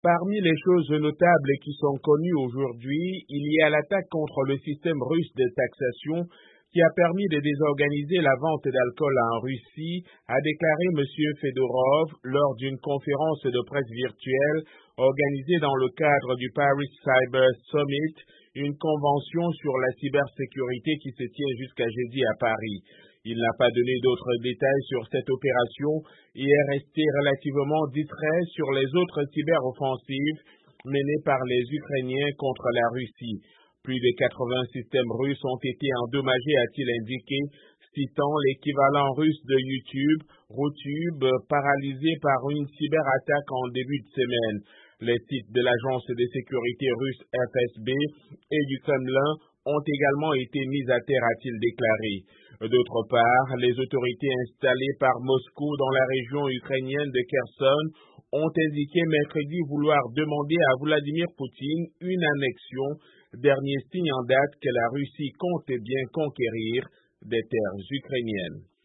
Parmi les choses notables qui sont connues aujourd'hui, il y a l'attaque contre le système russe de taxation qui a permis de désorganiser la vente d'alcool en Russie, a déclaré M. Fedorov lors d'une conférence de presse virtuelle organisée dans le cadre du Paris Cyber Summit, une convention sur la cybersécurité qui se tient jusqu'à jeudi à Paris. Il n'a pas donné d'autres détails sur cette opération et est resté relativement distrait sur les autres cyberoffensives menées par les Ukrainiens contre la Russie. Plus de 80 systèmes russes ont été endommagés, a-t-il indiqué, citant l'équivalent russe de YouTube, Rutube, paralysé par une cyberattaque en début de semaine. Les sites de l'agence de sécurité russe FSB et du Kremlin ont également été mis à terre, a-t-il déclaré. D'autre part, les autorités installées par Moscou dans la région ukrainienne de Kherson ont indiqué mercredi vouloir demander à Vladimir Poutine une annexion, dernier signe en date que la Russie compte bien conquérir des terres ukrainiennes.